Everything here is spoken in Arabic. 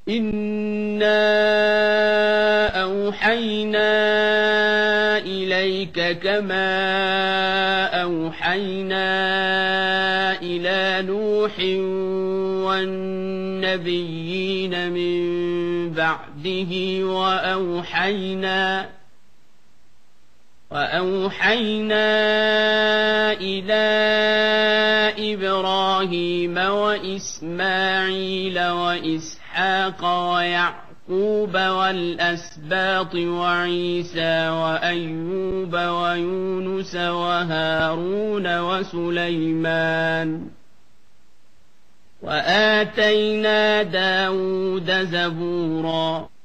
إِنَّا أَوْحَيْنَا إِلَيْكَ كَمَا أَوْحَيْنَا إِلَىٰ نُوحٍ وَالنَّبِيِّينَ مِن بَعْدِهِ وَأَوْحَيْنَا إِلَىٰ إِبْرَاهِيمَ وَإِسْمَاعِيلَ وَإِسْحَاقَ وَيَعْقُوبَ وَالْأَسْبَاطِ وَعِيسَىٰ وَأَيُّوبَ وَيُونُسَ وَهَارُونَ وَسُلَيْمَانَ وَآتَيْنَا دَاوُودَ زَبُورًا